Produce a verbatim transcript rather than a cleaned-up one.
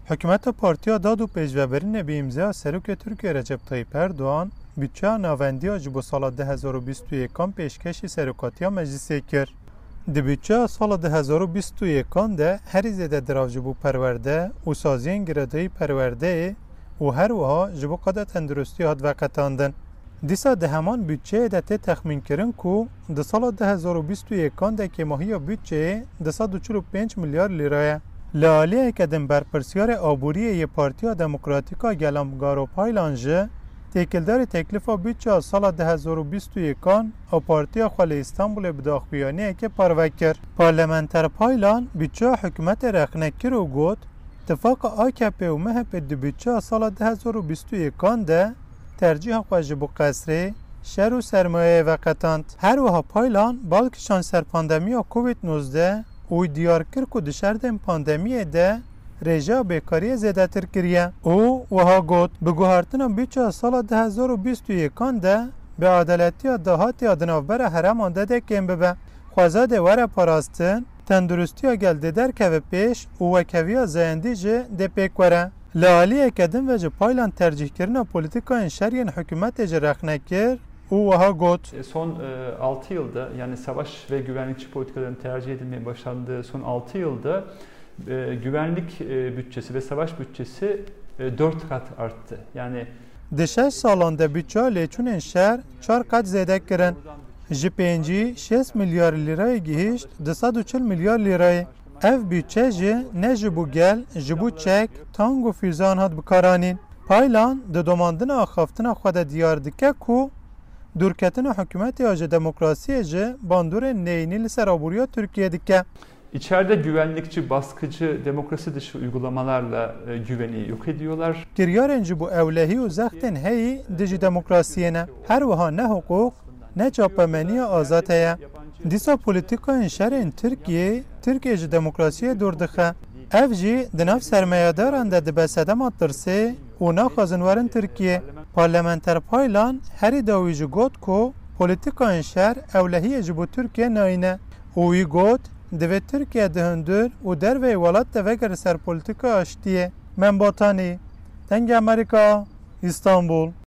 Hükümeta Partiya Dad û Pêşveberînê bi îmzaya Serokê Tirkiye Recep Tayyip Erdoğan, bütçeya navendiya ji bo sala du hezar û bîst û yêkan pêşkêşî Serokatiya Meclisê kir. Di bütçeya sala du hezar û bîst û yêkan de herî zêde dirav ji bo perwerde û saziyên giredayî perwerdeyê û her wiha ji bo qeda tendurustî hat veqetandin. Dîsa di heman bütçeyê de tê texmînkirin ku di sala du hezar û bîst û yêkan de kêmahiya bütçeyê di sed û çil û pênc milyar lîra ye. Li aliyeke din berpirsyarê aboriyê yê Partiya Demokratîk a Gelan Garopaylan jî têkildarê teklifa bütçeya sala du hezar û bîst û yêkan a Partiya xwe li Îstanbulê bi daxuyaniyekê parve kir. Parlamenter Paylan bütçeya hikûmetê rexne kir û got Tifaka A K P û M H P di bütçeya sala du hezar û bîst û yêkan de tercîha xwe ji bo qesrê, şer û sermayeyê veqetand. Her wiha Paylan balkişan ser pandemiya Covid nozde û diyar kir ku di şerdên pandemiyê de rêjeya bêkariyê zêdetir kiriye. û wiha got bi guhartina bütçeya sala du hezar û bîst û yêkan de bi adaletiya dahatiya di navbera hereman de de kêm bibe. Xwezadê were parastin, tendurustiya gel dê derkeve pêş û wekeviya zeyendî jî dê pêk were. Li aliyeke din ve ji Paylan tercihkirina polîtikayên şeriyên hikûmetê jî rexne kir û wiha got. Son altı yılda, yani savaş ve güvenlikçi politikaların tercih edilmeye başlandığı son altı yılda e, güvenlik e, bütçesi ve savaş bütçesi e, dört kat arttı. Yani Di şeş salan de bütçeya lêçûnên şer çar qet zêde kirin. Ji pêncî şêst milyar lîrayê gihîşt di sed û çil milyar lîrayê. Ev bütçe jî ne ji bo gel, ji bo çek, tang û füzan hat bikaranîn. Paylan di domandina axaftina xwe de diyar dike ku dûrketina hikûmetê ya ji demokrasiyê jî bandorên neyînî li ser aboriya Tirkiye dike. İçeride güvenlikçi, baskıcı, demokrasi dışı uygulamalarla e, güveni yok ediyorlar. Kiryarên ji bo ewlehî û zextên heyî di ji demokrasiyê ne. Her wiha ne hukuk, ne çapemeniya azad heye. Dîsa polîtikayên şerên Tirkiye, Tirkiye ji demokrasiyê dûr dixe. Ev jî di nav sermayedaran de dibe sedema tirsê û naxwazin werin Tirkiye. Parlamenter Paylan herî dawî jî got ku polîtikayên şer ewlehiyê ji bo Tirkiye nayîne. û wî got divê Tirkiye di hundir û derveyê welat de vegere ser polîtika aştiyê. Membatanî, Dengê Amerîka, İstanbul.